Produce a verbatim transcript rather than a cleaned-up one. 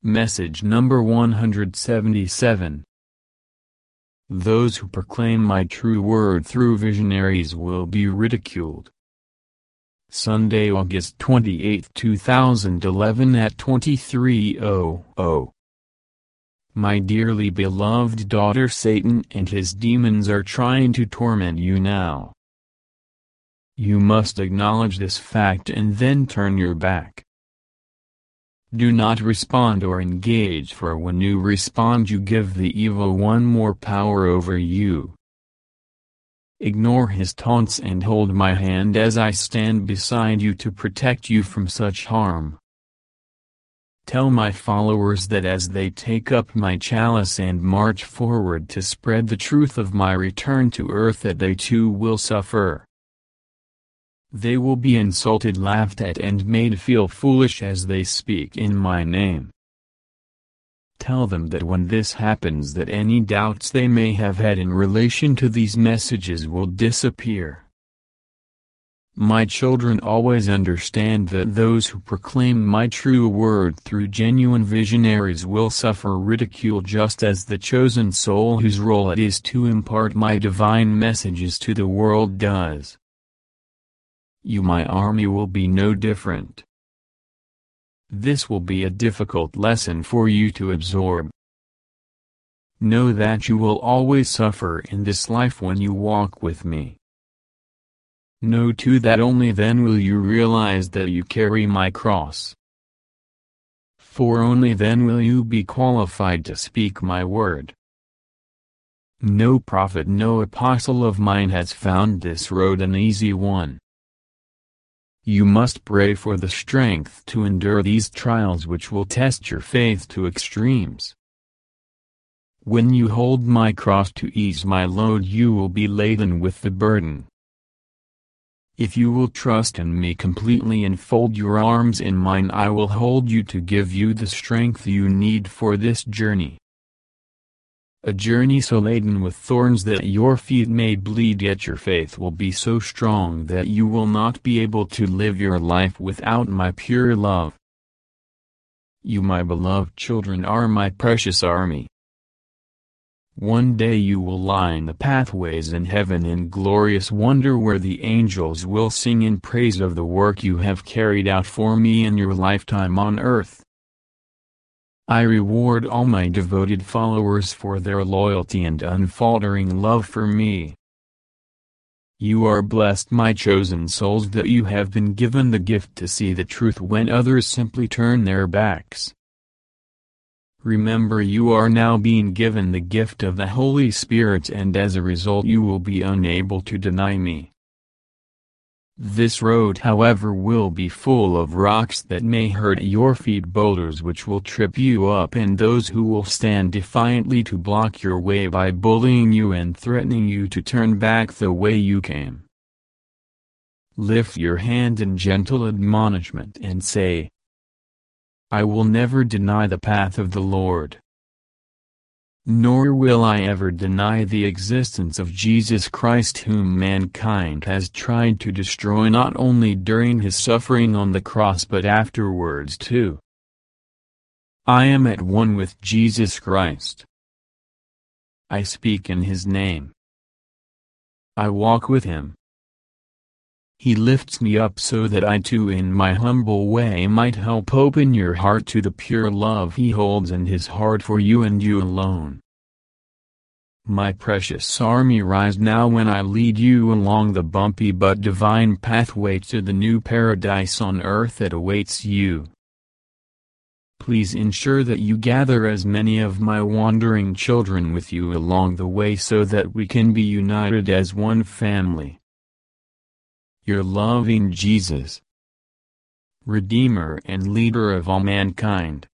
Message number one hundred seventy-seven. Those who proclaim my true word through visionaries will be ridiculed. Sunday, August twenty-eighth, two thousand eleven at twenty-three hundred. My dearly beloved daughter, Satan and his demons are trying to torment you now. You must acknowledge this fact and then turn your back. Do not respond or engage, for when you respond you give the evil one more power over you. Ignore his taunts and hold my hand as I stand beside you to protect you from such harm. Tell my followers that as they take up my chalice and march forward to spread the truth of my return to earth, that they too will suffer. They will be insulted, laughed at, and made feel foolish as they speak in my name. Tell them that when this happens, that any doubts they may have had in relation to these messages will disappear. My children always understand that those who proclaim my true word through genuine visionaries will suffer ridicule, just as the chosen soul whose role it is to impart my divine messages to the world does. You, my army, will be no different. This will be a difficult lesson for you to absorb. Know that you will always suffer in this life when you walk with me. Know too that only then will you realize that you carry my cross. For only then will you be qualified to speak my word. No prophet, no apostle of mine has found this road an easy one. You must pray for the strength to endure these trials, which will test your faith to extremes. When you hold my cross to ease my load, you will be laden with the burden. If you will trust in me completely and fold your arms in mine, I will hold you to give you the strength you need for this journey. A journey so laden with thorns that your feet may bleed, yet your faith will be so strong that you will not be able to live your life without my pure love. You, my beloved children, are my precious army. One day you will line the pathways in heaven in glorious wonder, where the angels will sing in praise of the work you have carried out for me in your lifetime on earth. I reward all my devoted followers for their loyalty and unfaltering love for me. You are blessed, my chosen souls, that you have been given the gift to see the truth when others simply turn their backs. Remember, you are now being given the gift of the Holy Spirit, and as a result you will be unable to deny me. This road, however, will be full of rocks that may hurt your feet, boulders which will trip you up, and those who will stand defiantly to block your way by bullying you and threatening you to turn back the way you came. Lift your hand in gentle admonishment and say, I will never deny the path of the Lord. Nor will I ever deny the existence of Jesus Christ, whom mankind has tried to destroy not only during his suffering on the cross but afterwards too. I am at one with Jesus Christ. I speak in his name. I walk with him. He lifts me up so that I too in my humble way might help open your heart to the pure love he holds in his heart for you and you alone. My precious army, rise now when I lead you along the bumpy but divine pathway to the new paradise on earth that awaits you. Please ensure that you gather as many of my wandering children with you along the way so that we can be united as one family. Your loving Jesus, Redeemer and leader of all mankind.